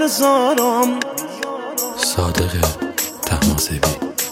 زارم. صادق طهماسبی.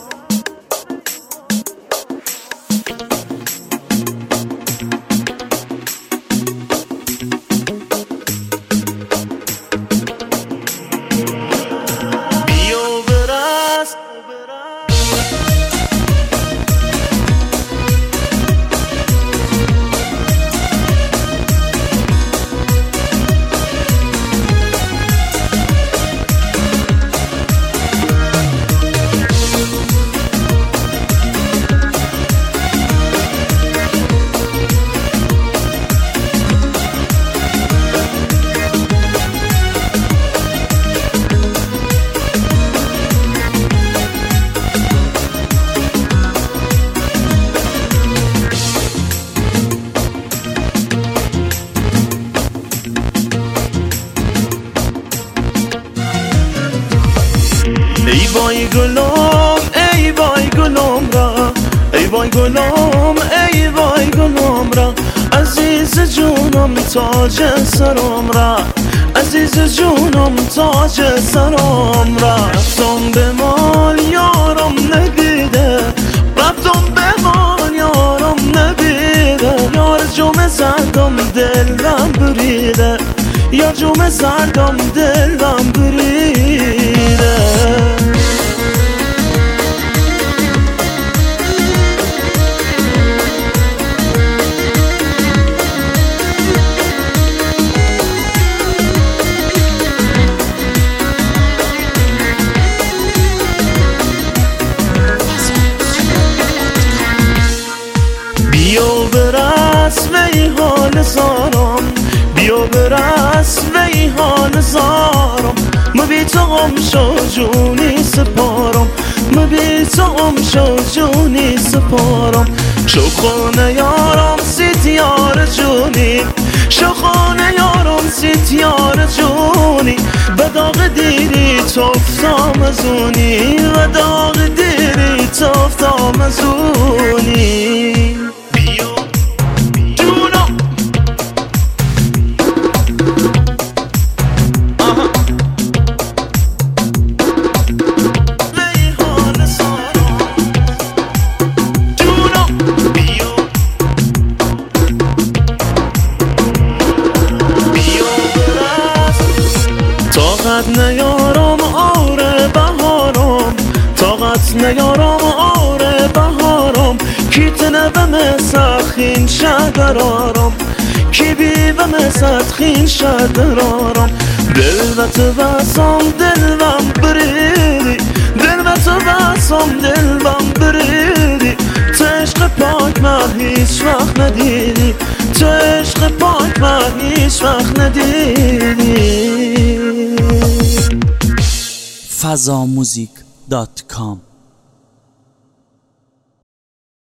ای وای گلم ای وای گلم را، ای وای گلم ای وای گلم را، عزیز جونم تاج سرم را، عزیز جونم تاج سرم را. رفتم به مال یارم نبیده، رفتم به مال یارم نبیده، یار جوم زردم دلم بریده، یا جوم زردم دلم بریده. بیا برس وی حال زارم، بیا برس وی حال زارم، مبی تو غم شو جونی سپارم، مبی تو غم شو جونی سپارم. شو خانه یارم سیتیار جونی، شو خانه یارم سیتیار جونی، به داغ دیری تفتام ازونی، به داغ دیری تفتام ازونی. طاقت نیارم آره بهارم، طاقت نیارم آره بهارم، کی تنبم سخین شدرارم، کی بیوم سخین شدرارم. دل و تو بسام دلم بریدی، دل و تو بسام دلم بریدی، تو عشق پاک من هیچ وقت ندیدی، تو عشق پاک من هیچ وقت ندیدی. fazamuzik.com